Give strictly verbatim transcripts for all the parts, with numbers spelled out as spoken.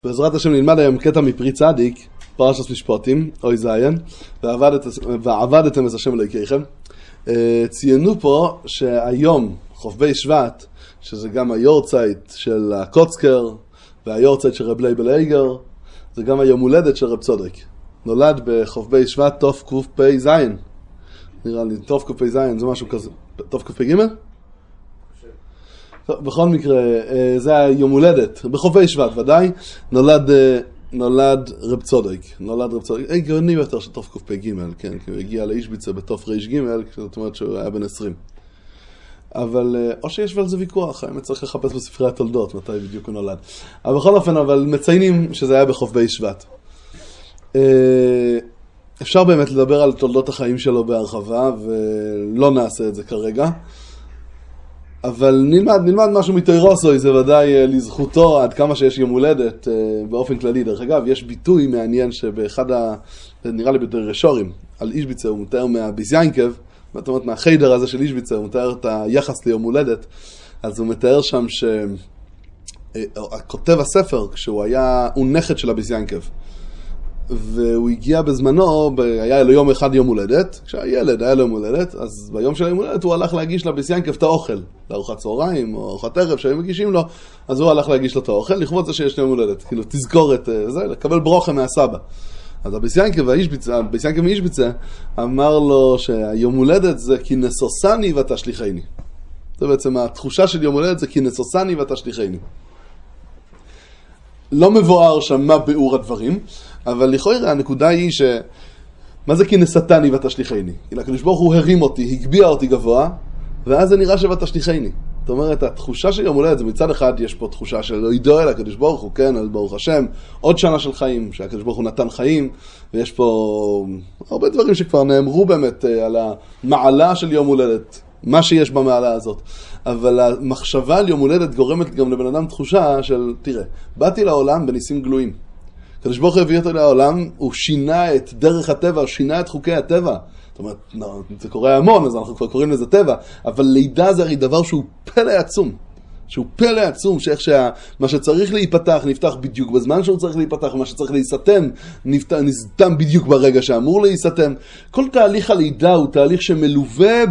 בעזרת השם נלמד היום קטע מפרי צדיק, פרשת משפטים, אוי זיין, ועבדתם את השם אלוהיכם. ציינו פה שהיום, חובבי שבט, שזה גם היורצייט של הקוצקר, והיורצייט של רב לייבל אייגר, זה גם היום הולדת של רב צודק. נולד בחובבי שבט תוף קוף פי זיין. נראה לי, תוף קוף פי זיין, זה משהו כזה. תוף קוף פי גימל? בכל מקרה, זה היום הולדת, בחובי שבט ודאי, נולד, נולד רב צודק, נולד רב צודק, גאוני יותר של תוף קוף פי גימל, כן, כי הוא הגיע לאישביצה בתוף ריש גימל, זאת אומרת שהוא היה בן עשרים. אבל, או שיש ועל זה ויכוח, האמת צריך לחפש בספרי התולדות, מתי בדיוק הוא נולד. אבל בכל אופן, אבל מציינים שזה היה בחובי שבט. אפשר באמת לדבר על תולדות החיים שלו בהרחבה, ולא נעשה את זה כרגע. אבל נלמד, נלמד משהו מתוירוסוי, זה ודאי לזכותו עד כמה שיש יום הולדת באופן כללי. דרך אגב, יש ביטוי מעניין שבאחד ה... נראה לי ביטוי רשורים, על אישביצה, הוא מתאר מהביזיינקב, זאת אומרת מהחיידר הזה של אישביצה, הוא מתאר את היחס ליום הולדת, אז הוא מתאר שם שכותב הספר, כשהוא היה, הוא נכד של הביזיינקב, והוא הגיע בזמנו, היה לו יום אחד יום הולדת, כשהילד היה לו יום הולדת, אז ביום של יום הולדת הוא הלך להגיש לביזיינקב את האוכל, לארוחת צהריים או ארוחת ערב שהיו מגישים לו, אז הוא הלך להגיש לו את האוכל, לכבוד זה שיש לו יום הולדת, כאילו תזכור את זה, לקבל ברוכה מהסבא. אז הביזיינקב והאישביצה, הביזיינקב מאישביצה, אמר לו שהיום הולדת זה כי נסוסני ותשליחני. זה בעצם התחושה של יום הולדת זה כי נסוסני ותשליחני. לא מבואר שם מה ביאור הדברים, אבל לכאורה הנקודה היא ש... מה זה כי נסתני ותשליחני? כי הקדוש ברוך הוא הרים אותי, הגביע אותי גבוה, ואז זה נראה שוותשליחני. זאת אומרת, התחושה של יום הולדת, זה מצד אחד יש פה תחושה של לא ידוע אל הקדוש ברוך הוא, כן, על ברוך השם, עוד שנה של חיים, שהקדוש ברוך הוא נתן חיים, ויש פה הרבה דברים שכבר נאמרו באמת על המעלה של יום הולדת, מה שיש במעלה הזאת. אבל המחשבה על יום הולדת גורמת גם לבן אדם תחושה של, תראה, באתי לעולם בניסים גלויים. הקדוש ברוך הוא הביא אותו לעולם, הוא שינה את דרך הטבע, הוא שינה את חוקי הטבע. זאת אומרת, זה קורה המון, אז אנחנו כבר קוראים לזה טבע, אבל לידה זה הרי דבר שהוא פלא עצום. שהוא פלא עצום, שאיך שמה שצריך להיפתח נפתח בדיוק בזמן שהוא צריך להיפתח, ומה שצריך להיסתם נסתם בדיוק ברגע שאמור להיסתם. כל תהליך הלידה הוא תהליך שמלווה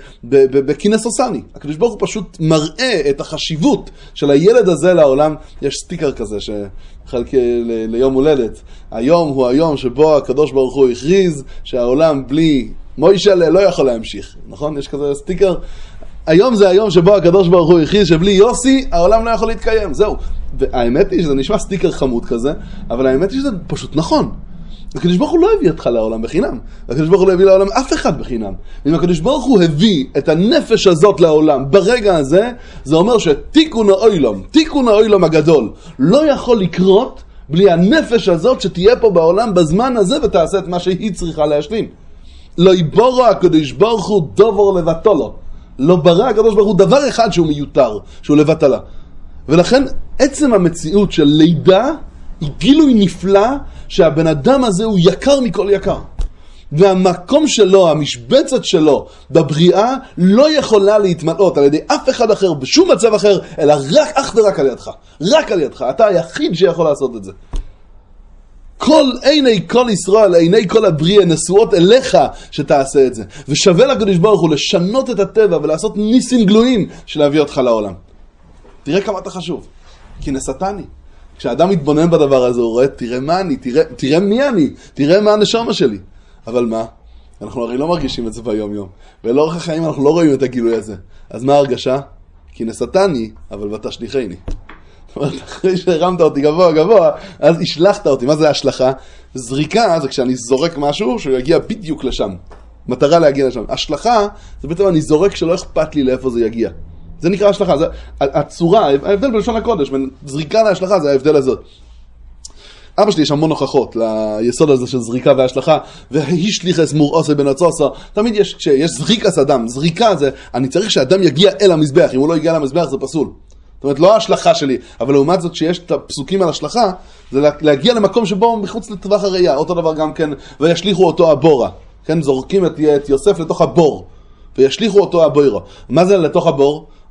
בכינס אוסני. הקדוש ברוך הוא פשוט מראה את החשיבות של הילד הזה לעולם. יש סטיקר כזה שחלק ליום הולדת. היום הוא היום שבו הקדוש ברוך הוא הכריז שהעולם בלי מוישלה לא יכול להמשיך. נכון? יש כזה סטיקר. היום זה היום שבו הקדוש ברוך הוא הכריז שבלי יוסי העולם לא יכול להתקיים, זהו. והאמת היא שזה נשמע סטיקר חמוד כזה, אבל האמת היא שזה פשוט נכון. הקדוש ברוך הוא לא הביא אותך לעולם בחינם. הקדוש ברוך הוא לא הביא לעולם אף אחד בחינם. ואם הקדוש ברוך הוא הביא את הנפש הזאת לעולם ברגע הזה, זה אומר שתיקון האוילום, תיקון האוילום הגדול, לא יכול לקרות בלי הנפש הזאת שתהיה פה בעולם בזמן הזה ותעשה את מה שהיא צריכה להשלים. לא יבורו הקדוש ברוך הוא דובר לבטלו. לא ברא הקדוש ברוך הוא דבר אחד שהוא מיותר, שהוא לבטלה. ולכן עצם המציאות של לידה היא גילוי נפלא שהבן אדם הזה הוא יקר מכל יקר. והמקום שלו, המשבצת שלו בבריאה לא יכולה להתמלאות על ידי אף אחד אחר בשום מצב אחר, אלא רק אך ורק על ידך. רק על ידך. אתה היחיד שיכול לעשות את זה. כל עיני כל ישראל, עיני כל הבריאה נשואות אליך שתעשה את זה. ושווה לקדוש ברוך הוא לשנות את הטבע ולעשות ניסים גלויים של להביא אותך לעולם. תראה כמה אתה חשוב. כי נסתני. כשאדם מתבונן בדבר הזה, הוא רואה, תראה מה אני, תראה, תראה מי אני, תראה מה הנשמה שלי. אבל מה? אנחנו הרי לא מרגישים את זה ביום יום. ולאורך החיים אנחנו לא רואים את הגילוי הזה. אז מה ההרגשה? כי נסתני, אבל ותשליחני. אחרי שהרמת אותי גבוה גבוה, אז השלחת אותי. מה זה השלחה? זריקה זה כשאני זורק משהו שהוא יגיע בדיוק לשם. מטרה להגיע לשם. השלחה זה בעצם אני זורק שלא אכפת לי לאיפה זה יגיע. זה נקרא השלחה. זה הצורה, ההבדל בלשון הקודש, בין זריקה להשלחה זה ההבדל הזאת. אבא שלי יש המון הוכחות ליסוד הזה של זריקה והשלכה, והשליחס מורעוסי בן הצוסה. תמיד יש, כשיש זריקס אדם, זריקה זה, אני צריך שאדם יגיע אל המזבח. אם הוא לא יגיע למזבח זה פסול. זאת אומרת, לא ההשלכה שלי, אבל לעומת זאת שיש את הפסוקים על השלכה, זה להגיע למקום שבו מחוץ לטווח הראייה. אותו דבר גם כן, וישליחו אותו הבורה. כן, זורקים את, את יוסף לתוך הבור, וישליחו אותו הבוירו. מה זה לתוך הבור?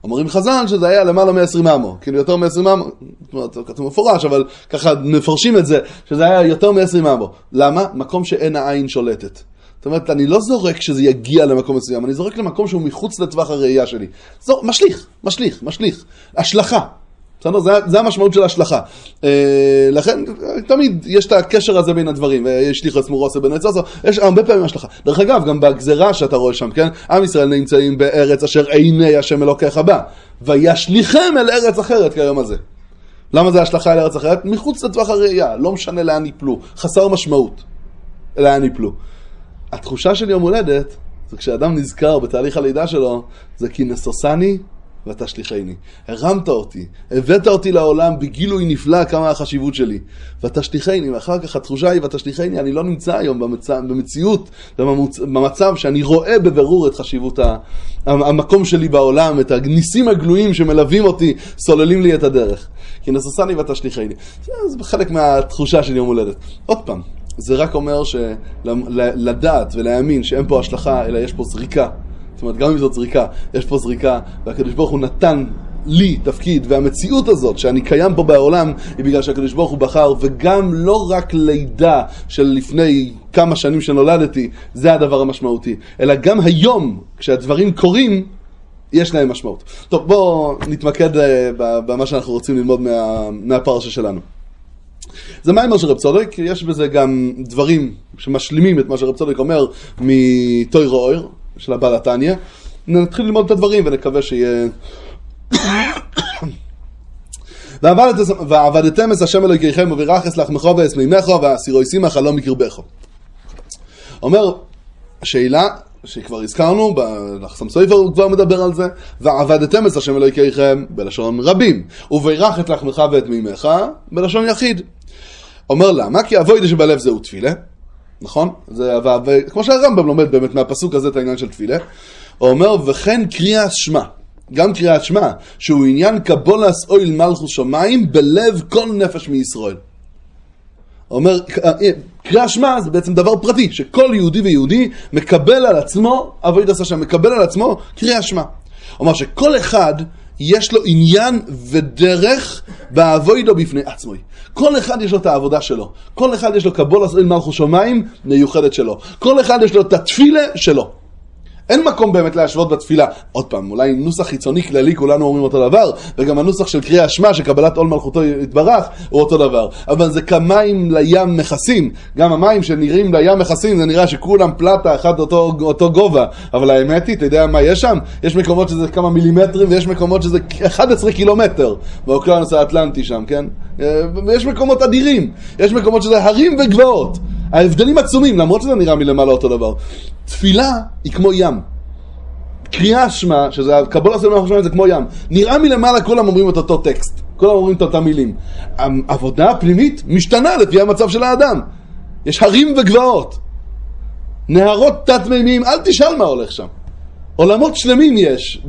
אומרים חז"ל שזה היה למעלה מ-עשרים אמו, כאילו יותר מ-עשרים אמו, זאת אומרת, כתוב מפורש, אבל ככה מפרשים את זה, שזה היה יותר מ-עשרים אמו. למה? מקום שאין העין שולטת. זאת אומרת, אני לא זורק שזה יגיע למקום מסוים, אני זורק למקום שהוא מחוץ לטווח הראייה שלי. זור, משליך, משליך, משליך. השלכה. בסדר? זה, זה המשמעות של השלכה. אה, לכן, תמיד יש את הקשר הזה בין הדברים. יש ליך עצמו רוסה בין עצמו, יש הרבה פעמים השלכה. דרך אגב, גם בגזרה שאתה רואה שם, כן? עם ישראל נמצאים בארץ אשר עיני השם אלוקיך בא. וישליכם אל ארץ אחרת כיום הזה. למה זה השלכה אל ארץ אחרת? מחוץ לטווח הראייה. לא משנה לאן יפלו. חסר משמעות. לאן יפלו. התחושה של יום הולדת, זה כשאדם נזכר בתהליך הלידה שלו, זה כי נסוסני ותשליחני. הרמת אותי, הבאת אותי לעולם בגילוי נפלא כמה החשיבות שלי. ותשליחני, ואחר כך התחושה היא ותשליחני, אני לא נמצא היום במצ... במציאות, במצב שאני רואה בבירור את חשיבות המקום שלי בעולם, את הניסים הגלויים שמלווים אותי, סוללים לי את הדרך. כי נסוסני ותשליחני. זה חלק מהתחושה של יום הולדת. עוד פעם. זה רק אומר שלדעת ולהאמין שאין פה השלכה, אלא יש פה זריקה. זאת אומרת, גם אם זאת זריקה, יש פה זריקה, והקדוש ברוך הוא נתן לי תפקיד, והמציאות הזאת שאני קיים פה בעולם, היא בגלל שהקדוש ברוך הוא בחר, וגם לא רק לידה של לפני כמה שנים שנולדתי, זה הדבר המשמעותי, אלא גם היום, כשהדברים קורים, יש להם משמעות. טוב, בואו נתמקד במה שאנחנו רוצים ללמוד מה, מהפרשה שלנו. זה מה עם מה שרב צודק, יש בזה גם דברים שמשלימים את מה שרב צודק אומר מתוירו אויר של הבעל התניא. נתחיל ללמוד את הדברים ונקווה שיהיה ועבדתם את השם אלוהיכם ובירכס לחמך ואשמימך והסירויסים החלום מקרבך. אומר השאלה שכבר הזכרנו, לחסם סופר הוא כבר מדבר על זה, ועבדתם את השם אלוהיכם בלשון רבים, ובירך את לחמך ואת מימך בלשון יחיד. אומר למה? כי אבוידה שבלב זהו תפילה, נכון? זה, ו, ו, כמו שהרמב"ם לומד באמת מהפסוק הזה את העניין של תפילה, הוא אומר וכן קריאת שמע, גם קריאת שמע, שהוא עניין קבולס אויל מלכוס שמיים בלב כל נפש מישראל. הוא אומר, קריאת שמע זה בעצם דבר פרטי, שכל יהודי ויהודי מקבל על עצמו, אבוידס השם מקבל על עצמו קריאת שמע. הוא אומר שכל אחד יש לו עניין ודרך באבוידו בפני עצמו. כל אחד יש לו את העבודה שלו. כל אחד יש לו קבולס אויל מלכוס שמיים מיוחדת שלו. כל אחד יש לו את התפילה שלו. אין מקום באמת להשוות בתפילה. עוד פעם, אולי נוסח חיצוני כללי, כולנו אומרים אותו דבר, וגם הנוסח של קריאה שמע, שקבלת עול מלכותו יתברך, הוא אותו דבר. אבל זה כמים לים מכסים. גם המים שנראים לים מכסים, זה נראה שכולם פלטה, אחד אותו, אותו גובה. אבל האמת היא, אתה יודע מה יש שם? יש מקומות שזה כמה מילימטרים, ויש מקומות שזה אחד עשר קילומטר. באוקלנוס האטלנטי שם, כן? ויש מקומות אדירים. יש מקומות שזה הרים וגבעות. ההבדלים עצומים, למרות שזה נראה מלמעלה אותו דבר. תפילה היא כמו ים. קריאה שמע, שזה קבול עשה למעלה חשמל, זה כמו ים. נראה מלמעלה כולם אומרים את אותו טקסט. כולם אומרים את אותם מילים. העבודה הפנימית משתנה לפי המצב של האדם. יש הרים וגבעות. נהרות תת-מימיים, אל תשאל מה הולך שם. עולמות שלמים יש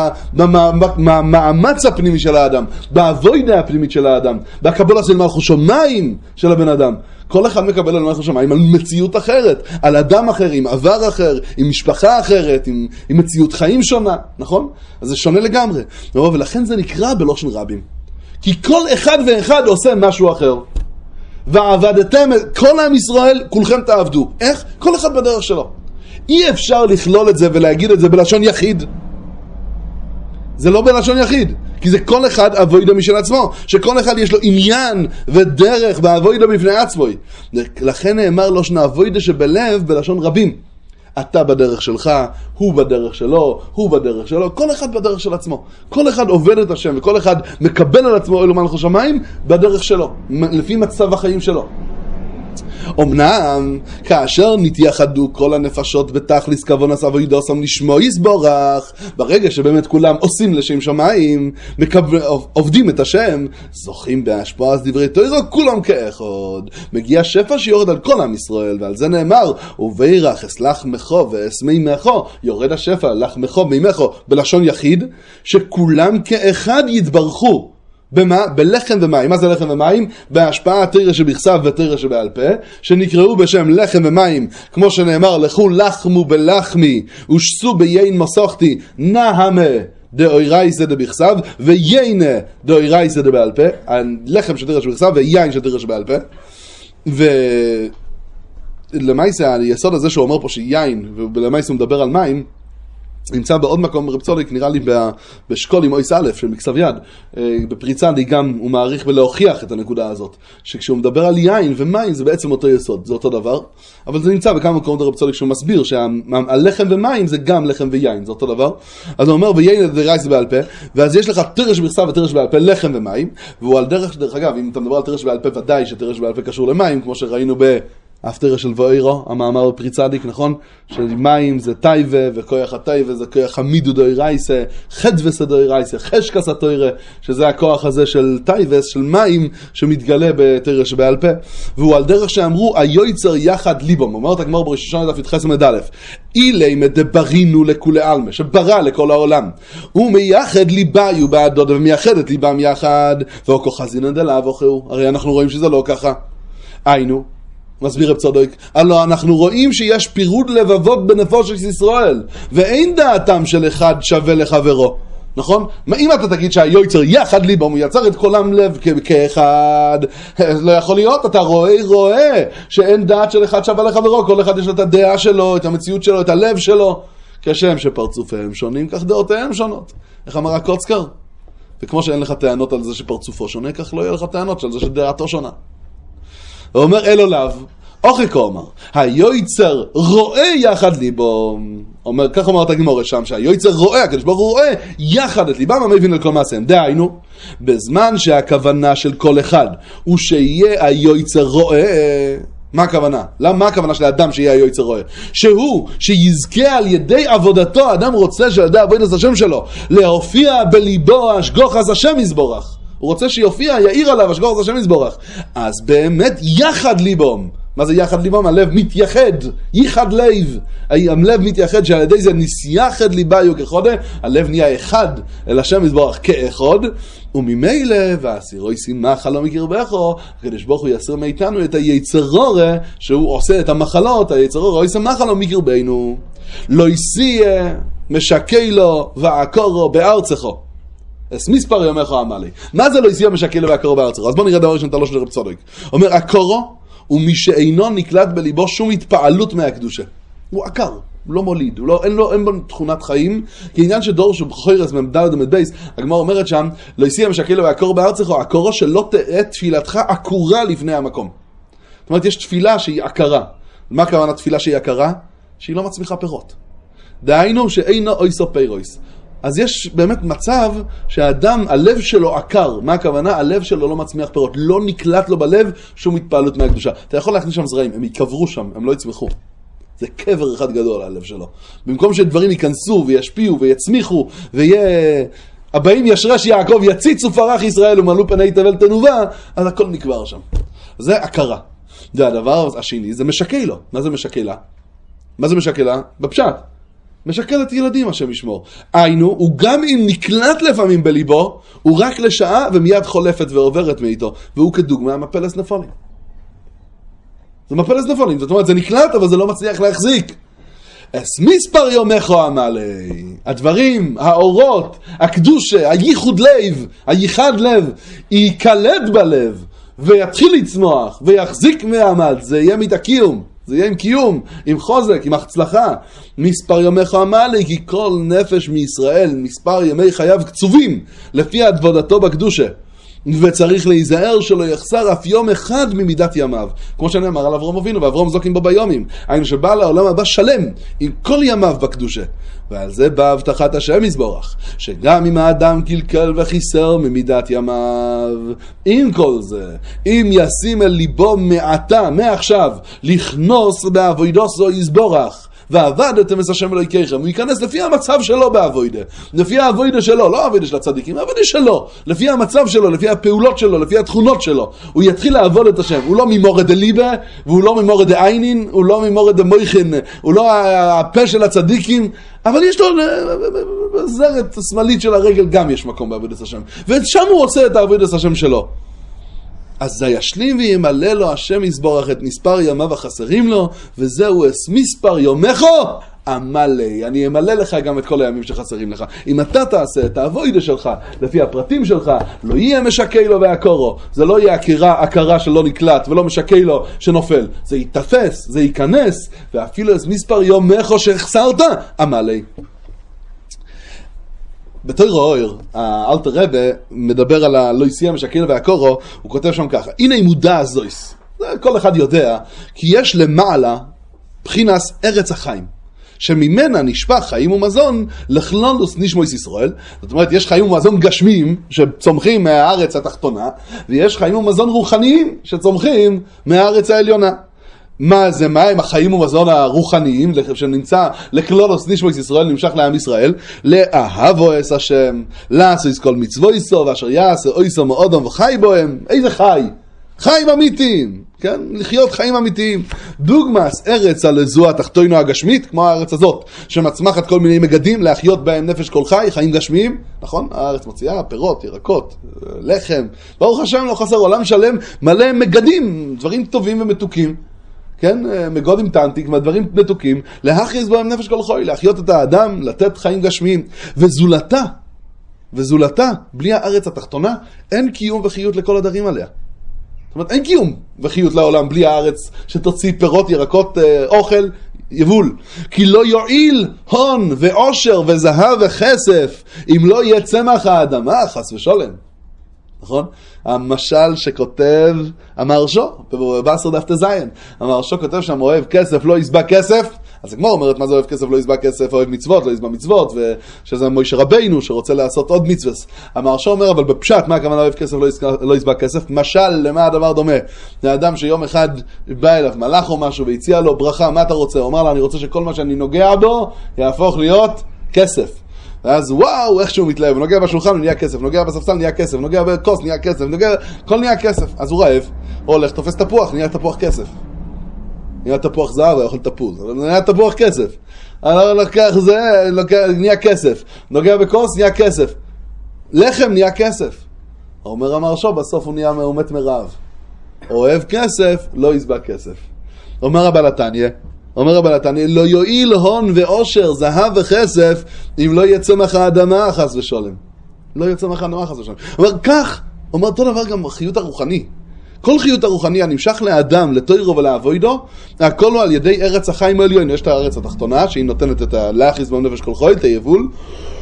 במאמץ הפנימי של האדם, בעבודה הפנימית של האדם, בקבולה של מלכות שמיים של הבן אדם. כל אחד מקבל על מלכות שמיים, על מציאות אחרת, על אדם אחר, עם עבר אחר, עם משפחה אחרת, עם, עם מציאות חיים שונה, נכון? אז זה שונה לגמרי. ולכן זה נקרא בלושן רבים. כי כל אחד ואחד עושה משהו אחר. ועבדתם, כל עם ישראל, כולכם תעבדו. איך? כל אחד בדרך שלו. אי אפשר לכלול את זה ולהגיד את זה בלשון יחיד. זה לא בלשון יחיד, כי זה כל אחד אבוידה משל עצמו, שכל אחד יש לו עניין ודרך באבוידה בפני עצמו. לכן נאמר לו שנה אבוידה שבלב בלשון רבים. אתה בדרך שלך, הוא בדרך שלו, הוא בדרך שלו, כל אחד בדרך של עצמו. כל אחד עובד את השם וכל אחד מקבל על עצמו אלו מלכות שמיים בדרך שלו, לפי מצב החיים שלו. אמנם, כאשר נתייחדו כל הנפשות בתכליס כוונס אבוידוסם לשמו יסבורך, ברגע שבאמת כולם עושים לשם שמיים, מקבל, עובדים את השם, זוכים בהשפעה אז דברי תורה, כולם כאחד. מגיע שפע שיורד על כל עם ישראל, ועל זה נאמר, ובירך אסלח מחו ואסמי מחו, יורד השפע, לך מחו מימחו, בלשון יחיד, שכולם כאחד יתברכו. במה? בלחם ומים. מה זה לחם ומים? בהשפעה התירה שבכסף ותירה שבעל פה, שנקראו בשם לחם ומים, כמו שנאמר, לכו לחמו בלחמי, ושסו ביין מסוכתי, נהמה דאורייסא דבכתב, ויינה דאורייסא דבעל פה, הלחם של תורה שבכתב ויין של תורה שבעל פה. ולמעשה היסוד הזה שהוא אומר פה שיין, ולמעשה הוא מדבר על מים, נמצא בעוד מקום רב צודק, נראה לי בשקול עם אויס א' של מקצב יד, בפריצה לי גם הוא מעריך ולהוכיח את הנקודה הזאת, שכשהוא מדבר על יין ומים זה בעצם אותו יסוד, זה אותו דבר, אבל זה נמצא בכמה מקומות רב צודק שהוא מסביר שהלחם ומים זה גם לחם ויין, זה אותו דבר. אז הוא אומר ויין דאורייסא בעל פה, ואז יש לך תורה שבכתב ותורה שבעל פה, לחם ומים, והוא על דרך, דרך אגב, אם אתה מדבר על תורה שבעל פה, ודאי שתורה שבעל פה קשור למים, כמו שראינו ב הפטרה של ואירו, המאמר בפרי צדיק, נכון? שמים זה טייבה, וכוח הטייבה זה כוח המידו דאורייסא, חדווס דאורייסא, חשקס התורה, שזה הכוח הזה של טייבס, של מים, שמתגלה בתורה שבעל פה. והוא על דרך שאמרו, היוצר יחד ליבום, אומרת הגמרא בראש השונה דף י"ח עמוד א', אילי מדברינו לכולי עלמא, שברא לכל העולם, הוא מייחד ליבאיו בעדוד, ומייחד את ליבם יחד, ואוכו חזינא דלאו אוכהו, הרי אנחנו רואים שזה לא ככה. היינו, מסביר רב צודק, הלא אנחנו רואים שיש פירוד לבבות בנפש של ישראל, ואין דעתם של אחד שווה לחברו, נכון? מה אם אתה תגיד שהיוצר יחד ליבם, הוא יצר את כולם לב כאחד, לא יכול להיות, אתה רואה, רואה, שאין דעת של אחד שווה לחברו, כל אחד יש לו את הדעה שלו, את המציאות שלו, את הלב שלו, כשם שפרצופיהם שונים, כך דעותיהם שונות. איך אמר הקוצקר? וכמו שאין לך טענות על זה שפרצופו שונה, כך לא יהיה לך טענות על זה שדעתו שונה. הוא אומר אלו לאו, אוכי אומר, היוצר רואה יחד ליבו, אומר, כך אומרת הגמרא שם, שהיוצר רואה, הקדוש ברוך הוא רואה יחד את ליבם, המבין על כל מעשיהם. דהיינו, בזמן שהכוונה של כל אחד הוא שיהיה היוצר רואה, מה הכוונה? למה, מה הכוונה של האדם שיהיה היוצר רואה? שהוא, שיזכה על ידי עבודתו, האדם רוצה שעל ידי עבודת השם שלו, להופיע בליבו השגוחת השם יזבורך. הוא רוצה שיופיע, יאיר עליו השגוחת השם יזבורך. אז באמת יחד ליבום. מה זה יחד ליבום? הלב מתייחד, ייחד לב. הלב מתייחד שעל ידי זה נסייחד ליבאיו כחודה, הלב נהיה אחד אל השם יזבורך כאחד, וממילא והסירוי שימחה לא מקרבךו, הקדוש ברוך הוא יסיר מאיתנו את היצרורה שהוא עושה את המחלות, היצרורה ישמחה לא מקרבנו. לא יסיה משקי לו ועקורו בארצךו. אס מספר יומך עמלי. מה זה לא יסיה משקי לו ועקורו בארצךו? אז בוא נראה דבר ראשון תלוש לרב צודק. אומר עקורו הוא מי שאינו נקלט בליבו שום התפעלות מהקדושה. הוא עקר, הוא לא מוליד, הוא לא, אין, לו, אין בו תכונת חיים, כי עניין שדור שבחוירס ממדלת ומדבייס, הגמרא אומרת שם, לא יסיה משקי לו ועקורו בארצךו, עקורו שלא תהיה תפילתך עקורה לפני המקום. זאת אומרת, יש תפילה שהיא עקרה. מה הכוונה תפילה שהיא עקרה? שהיא לא מצמיחה פירות. דהיינו שאינו אויסו פירויס. אז יש באמת מצב שהאדם, הלב שלו עקר. מה הכוונה? הלב שלו לא מצמיח פירות. לא נקלט לו בלב שום התפעלות מהקדושה. אתה יכול להכניס שם זרעים, הם יקברו שם, הם לא יצמחו. זה קבר אחד גדול על הלב שלו. במקום שדברים ייכנסו וישפיעו ויצמיחו ויהיה... הבאים ישרש יעקב יציצו פרח ישראל ומלאו פני תבל תנובה, אז הכל נקבר שם. זה עקרה. זה הדבר השני, זה משקי לו. מה זה משקי לה? מה זה משקי לה? בפשט. משקל את ילדים השם ישמור. היינו, הוא גם אם נקלט לפעמים בליבו, הוא רק לשעה ומיד חולפת ועוברת מאיתו. והוא כדוגמה מפלס נפולים. זה מפלס נפולים. זאת אומרת, זה נקלט אבל זה לא מצליח להחזיק. אס מספר יומך עמלי. הדברים, האורות, הקדושה, הייחוד לב, הייחד לב, יקלט בלב ויתחיל לצמוח ויחזיק מעמד. זה יהיה מת הקיום. זה יהיה עם קיום, עם חוזק, עם הצלחה. מספר יומך עמלי, כי כל נפש מישראל, מספר ימי חייו קצובים, לפי עבודתו בקדושה. וצריך להיזהר שלא יחסר אף יום אחד ממידת ימיו. כמו שנאמר על אברהם אבינו, ואברהם זוקים בו ביומים. היינו שבא לעולם הבא שלם, עם כל ימיו בקדושה. ועל זה בא הבטחת השם יזבורך, שגם אם האדם קלקל וחיסר ממידת ימיו, עם כל זה, אם ישים אל ליבו מעתה, מעכשיו, לכנוס בעבודתו זו יזבורך, ועבדתם את השם אלוהיכם, הוא ייכנס לפי המצב שלו בעבודה, לפי העבודה שלו, לא העבודה של הצדיקים, העבודה שלו, לפי המצב שלו, לפי הפעולות שלו, לפי התכונות שלו, הוא יתחיל לעבוד את השם. הוא לא ממורד דליבה, והוא לא ממורד דעינין, הוא לא ממורד דמויכין, הוא לא הפה של הצדיקים, אבל יש לו זרת שמאלית של הרגל, גם יש מקום בעבודת השם, ושם הוא עושה את העבודת השם שלו. אז זה ישלים וימלא לו השם יזבורך את מספר ימיו החסרים לו, וזהו אס מספר יומךו אמלי, אני אמלא לך גם את כל הימים שחסרים לך. אם אתה תעשה את העבודה שלך, לפי הפרטים שלך, לא יהיה משקי לו והקורו. זה לא יהיה הכרה, הכרה שלא נקלט, ולא משקי לו שנופל. זה יתפס, זה ייכנס, ואפילו את מספר יומך שהחסרת, אמלי. בתור אויר, האלטר רבי מדבר על הלא יסיע משקי לו והקורו, הוא כותב שם ככה, הנה היא מודע הזויס. כל אחד יודע, כי יש למעלה בחינס ארץ החיים, שממנה נשפך חיים ומזון לכלולוס נשמויס ישראל. זאת אומרת, יש חיים ומזון גשמיים שצומחים מהארץ התחתונה, ויש חיים ומזון רוחניים שצומחים מהארץ העליונה. מה זה, מה הם החיים ומזון הרוחניים שנמצא לכלולוס נשמויס ישראל, נמשך לעם ישראל? לאהבו אס השם, לעשויס כל מצוויסו, ואשר יעשה אויסו מאודום וחי בוהם. איזה חי? חיים אמיתיים, כן? לחיות חיים אמיתיים. דוגמס ארץ על זו התחתונו הגשמית, כמו הארץ הזאת, שמצמחת כל מיני מגדים, להחיות בהם נפש כל חי, חיים גשמיים, נכון? הארץ מוציאה פירות, ירקות, לחם. ברוך השם לא חסר, עולם שלם מלא מגדים, דברים טובים ומתוקים. כן? מגודים טנטיק, דברים מתוקים, להכריז בהם נפש כל חי, להחיות את האדם, לתת חיים גשמיים. וזולתה, וזולתה, בלי הארץ התחתונה, אין קיום וחיות לכל הדברים עליה. זאת אומרת, אין קיום וחיות לעולם בלי הארץ שתוציא פירות, ירקות, אוכל, יבול. כי לא יועיל הון ועושר וזהב וכסף אם לא יהיה צמח האדמה, חס ושולם. נכון? המשל שכותב המהרש"א, בעשר דף תזיין, המהרש"א כותב שם, אוהב כסף לא יסבע כסף. אז הגמרא אומרת, מה זה אוהב כסף לא יסבע כסף? אוהב מצוות לא יסבע מצוות, ושזה מוישה רבינו שרוצה לעשות עוד מצוות. המהרש"א אומר, אבל בפשט, מה הכוונה אוהב כסף לא יסבע כסף? משל, למה הדבר דומה? זה אדם שיום אחד בא אליו מלאך או משהו והציע לו ברכה, מה אתה רוצה? הוא אמר לה, אני רוצה שכל מה שאני נוגע בו יהפוך להיות כסף. ואז וואו, איך שהוא מתלהב, הוא נוגע בשולחן, הוא נהיה כסף, נוגע בספסל, נהיה כסף, נוגע בכוס, נהיה כסף, נוגע, כל נהיה כסף. אז הוא רעב, הוא הולך, תופס תפוח, נהיה תפוח כסף. נהיה תפוח זהב, הוא יכול תפוז, אבל נהיה תפוח כסף. אני לוקח זה, נהיה כסף. נוגע בכוס, נהיה כסף. לחם נהיה כסף. אומר המהרש"א, בסוף הוא נהיה מאומת מרעב. אוהב כסף, לא יסבע כסף. אומר הבעל התניא, אומר הבעל התניא, לא יועיל הון ועושר, זהב וכסף, אם לא יהיה צמח האדמה, חס ושולם. לא יהיה צמח האדמה, חס ושולם. אומר, כך, אומר אותו דבר גם חיות הרוחני. כל חיות הרוחני הנמשך לאדם, לתוירו ולעבודו, הכל הוא על ידי ארץ החיים העליון. יש את הארץ התחתונה, שהיא נותנת את הלאחיס בנפש כל חול, את היבול,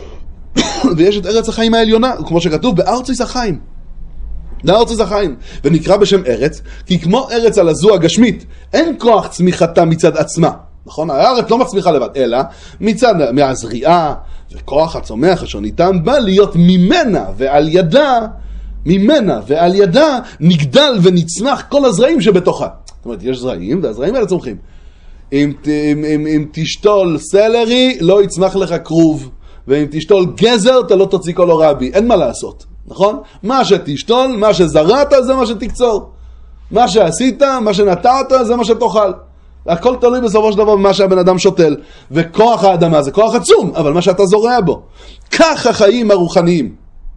ויש את ארץ החיים העליונה, כמו שכתוב, בארציס החיים. בארציס החיים. ונקרא בשם ארץ, כי כמו ארץ על הזו הגשמית, אין כוח צמיחתה מצד עצמה. נכון? הארץ לא מצמיחה לבד, אלא מצד מהזריעה, וכוח הצומח אשר ניתן בא להיות ממנה ועל ידה, ממנה ועל ידה נגדל ונצמח כל הזרעים שבתוכה. זאת אומרת, יש זרעים, והזרעים האלה צומחים. אם, אם, אם, אם תשתול סלרי, לא יצמח לך כרוב. ואם תשתול גזר, אתה לא תוציא כל רבי. אין מה לעשות, נכון? מה שתשתול, מה שזרעת, זה מה שתקצור. מה שעשית, מה שנטעת, זה מה שתאכל. הכל תלוי בסופו של דבר במה שהבן אדם שותל. וכוח האדמה זה כוח עצום, אבל מה שאתה זורע בו. כך החיים הרוחניים.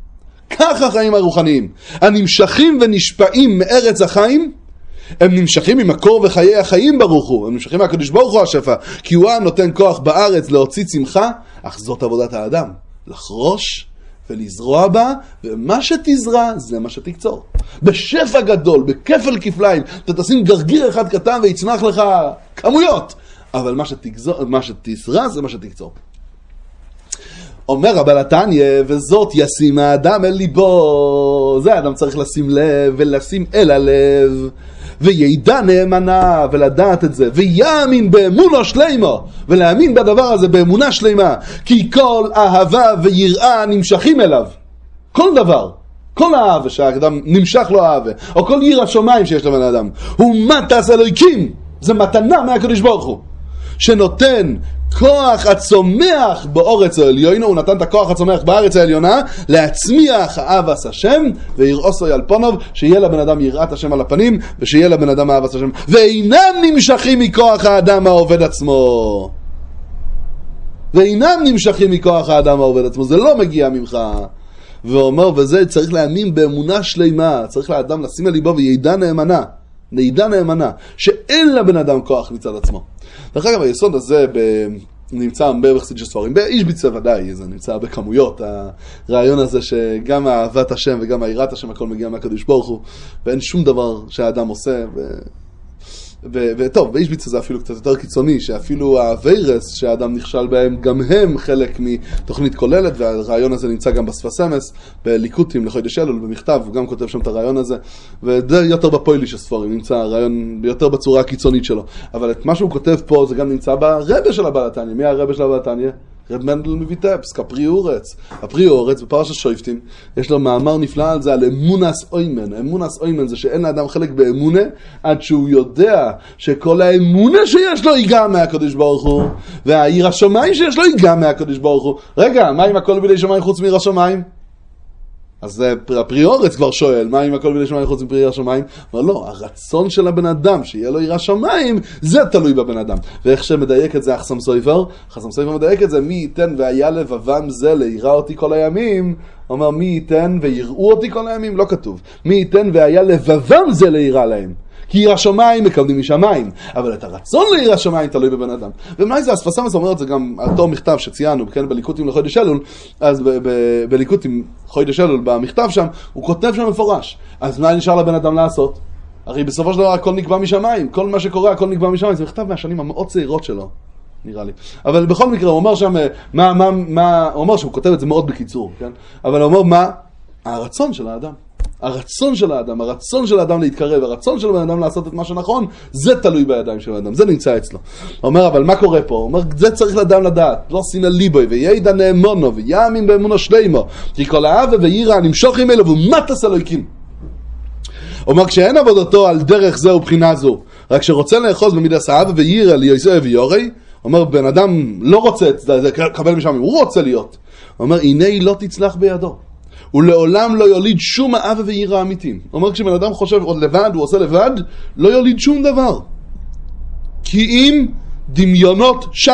כך החיים הרוחניים. הנמשכים ונשפעים מארץ החיים, הם נמשכים ממקור וחיי החיים ברוך הוא. הם נמשכים מהקדוש ברוך הוא השפע. כי הוא נותן כוח בארץ להוציא צמחה, אך זאת עבודת האדם. לחרוש ולזרוע בה, ומה שתזרע זה מה שתקצור. בשפע גדול, בכפל כפליים, אתה תשים גרגיר אחד קטן ויצמח לך כמויות. אבל מה שתגזור, מה שתזרע זה מה שתקצור. אומר הבעל התניא, וזאת ישים האדם אל ליבו. זה האדם צריך לשים לב ולשים אל הלב. וידע נאמנה ולדעת את זה. ויאמין באמונה שלמה. ולהאמין בדבר הזה באמונה שלמה. כי כל אהבה ויראה נמשכים אליו. כל דבר. כל האהבה שהאדם נמשך לו אהבה. או כל יראת שמיים שיש לבן האדם. הוא מתת אלוהיקים. זה מתנה מהקדוש ברוך הוא. שנותן כוח הצומח בארץ העליונה, הוא נתן את הכוח הצומח בארץ העליונה, להצמיח אהבת השם, ויראוסו על פניו, שיהיה לבן אדם יראת השם על הפנים, ושיהיה לבן אדם אהבת השם, ואינם נמשכים מכוח האדם העובד עצמו. ואינם נמשכים מכוח האדם העובד עצמו, זה לא מגיע ממך. ואומר, וזה צריך להאמין באמונה שלמה, צריך לאדם לשים על ליבו וידע נאמנה, וידע נאמנה, שאין לבן אדם כוח מצד עצמו. דרך אגב, היסוד הזה נמצא הרבה בחסידות ספרים, באישביץ ודאי, זה נמצא בכמויות, הרעיון הזה שגם אהבת השם וגם היראת השם, הכל מגיע מהקדוש ברוך הוא, ואין שום דבר שהאדם עושה, ו... וטוב, באישביץ זה אפילו קצת יותר קיצוני, שאפילו הווירס שהאדם נכשל בהם, גם הם חלק מתוכנית כוללת, והרעיון הזה נמצא גם בספס אמס, בליקוטים לחודש אלול, במכתב, הוא גם כותב שם את הרעיון הזה, וזה יותר בפויליש הספרים, נמצא הרעיון יותר בצורה הקיצונית שלו. אבל את מה שהוא כותב פה, זה גם נמצא ברבא של הבעל התניא. מי הרבא של הבעל התניא? רב מנדל מויטבסק, הפרי אורץ. הפרי אורץ, בפרשת שויפטים, יש לו מאמר נפלא על זה, על אמונס אוימן. אמונס אוימן זה שאין לאדם חלק באמונה, עד שהוא יודע שכל האמונה שיש לו ייגע מהקדוש ברוך הוא, והעיר השמיים שיש לו ייגע מהקדוש ברוך הוא. רגע, מה עם הכל בידי שמיים חוץ מעיר השמיים? אז הפרי אורץ כבר שואל, מה עם הכל בידי שמיים חוץ מפרי השמיים? אבל לא, הרצון של הבן אדם, שיהיה לו יראת שמיים, זה תלוי בבן אדם. ואיך שמדייק את זה החסם סופר? החסם סופר מדייק את זה, מי ייתן והיה לבבם זה ליראה אותי כל הימים? אומר, מי ייתן ויראו אותי כל הימים? לא כתוב. מי ייתן והיה לבבם זה ליראה להם? כי יראת שמיים מקבלים משמיים, אבל את הרצון ליראת שמיים תלוי בבן אדם. ומה זה? הספס אמס אומר את זה גם, אותו מכתב שציינו, כן, בליקוטים לחודש אלול, אז בליקוטים חודש אלול, במכתב שם, הוא כותב שם מפורש. אז מה נשאר לבן אדם לעשות? הרי בסופו של דבר הכל נקבע משמיים, כל מה שקורה הכל נקבע משמיים, זה מכתב מהשנים המאוד צעירות שלו, נראה לי. אבל בכל מקרה, הוא אומר שם, מה, מה, מה, הוא אומר שהוא כותב את זה מאוד בקיצור, כן? אבל הוא אומר מה? הרצון של האדם. הרצון של האדם, הרצון של האדם להתקרב, הרצון של האדם לעשות את מה שנכון, זה תלוי בידיים של האדם, זה נמצא אצלו. הוא אומר, אבל מה קורה פה? הוא אומר, זה צריך לאדם לדעת, לא סינא ליבוי, וידע נאמונו, ויאמין באמונו שלמו, כי כל האהבה ויראה נמשוך אלו, ומטס אלוהיקים. הוא אומר, כשאין עבודתו על דרך זה ובחינה זו, רק שרוצה לאחוז במידת האהבה ויראה ליוסף ויורי, הוא אומר, בן אדם לא רוצה את זה, קבל משם, הוא רוצה להיות. הוא אומר, הנה היא לא תצלח בידו. הוא לעולם לא יוליד שום אהבה ויראה אמיתיים. הוא אומר, כשבן אדם חושב עוד לבד, הוא עושה לבד, לא יוליד שום דבר. כי אם דמיונות שו.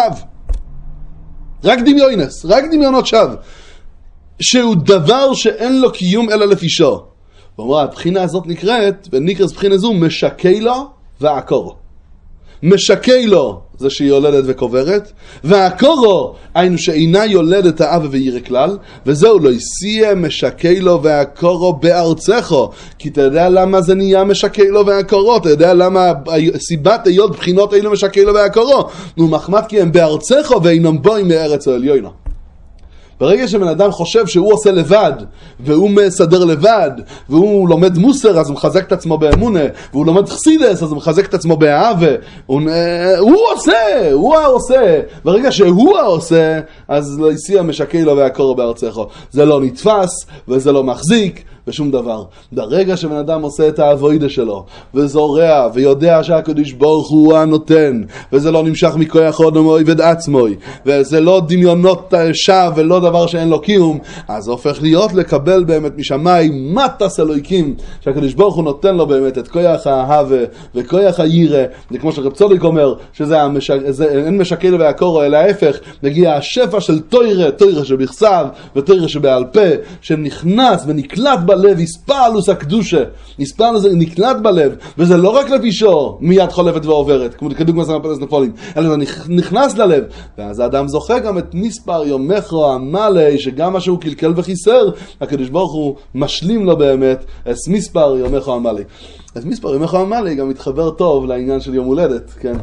רק דמיונס, רק דמיונות שו. שהוא דבר שאין לו קיום אלא לפישו. הוא אומר, הבחינה הזאת נקראת, ונקראת בחינה זו, משקי לו ועקורו. משקי לו זה שהיא יולדת וקוברת, והקורו היינו שאינה יולדת האהבה ויראה כלל, וזהו לא יסיע משקי לו והקורו בארצךו. כי אתה יודע למה זה נהיה משקי לו והקורו, אתה יודע למה סיבת היות בחינות אילו משקי לו והקורו, נו מחמת כי הם בארצךו ואינם בואים מארץ העליונה. ברגע שבן אדם חושב שהוא עושה לבד, והוא מסדר לבד, והוא לומד מוסר, אז הוא מחזק את עצמו באמונה, והוא לומד חסידס, אז הוא מחזק את עצמו באהבה, הוא, הוא עושה, הוא העושה. ברגע שהוא העושה, אז לא יסיע משקי לו והקורו בארצךו. זה לא נתפס, וזה לא מחזיק, ושום דבר. ברגע שבן אדם עושה את העבודה שלו, וזורע, ויודע שהקדוש ברוך הוא הנותן, וזה לא נמשך מכוח אדמוי ודעצמוי, וזה לא דמיונות שווא, ולא דבר שאין לו קיום, אז זה הופך להיות לקבל באמת משמיים מטס אלוהיקים, שהקדוש ברוך הוא נותן לו באמת את כוח האהבה, וכוח היראה, זה כמו שרב צדיק אומר, שזה המשק, זה, אין משקי לו והקורו, אלא ההפך, מגיע השפע של תוירה, תוירה שבכסב, ותוירה שבעל פה, שנכנס ונקלט בלב, הספלוס הקדושה, הספלוס נקלט בלב, וזה לא רק לפישו, מיד חולפת ועוברת, כמו כדוגמה סמפלס נפולים, אלא זה נכנס ללב, ואז האדם זוכה גם את מספר יומךו המלא, שגם מה שהוא קלקל וחיסר, הקדוש ברוך הוא משלים לו באמת את מספר יומךו המלא. אז מספר יומךו המלא גם מתחבר טוב לעניין של יום הולדת, כן?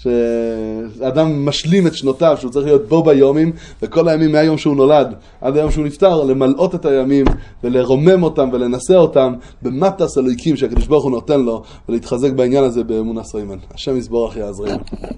שאדם משלים את שנותיו, שהוא צריך להיות בו ביומים, וכל הימים מהיום שהוא נולד, עד היום שהוא נפטר, למלאות את הימים, ולרומם אותם ולנסה אותם, במטס אלוהיקים שהקדוש ברוך הוא נותן לו, ולהתחזק בעניין הזה באמונה סוימן. השם יסבורך יעזרנו.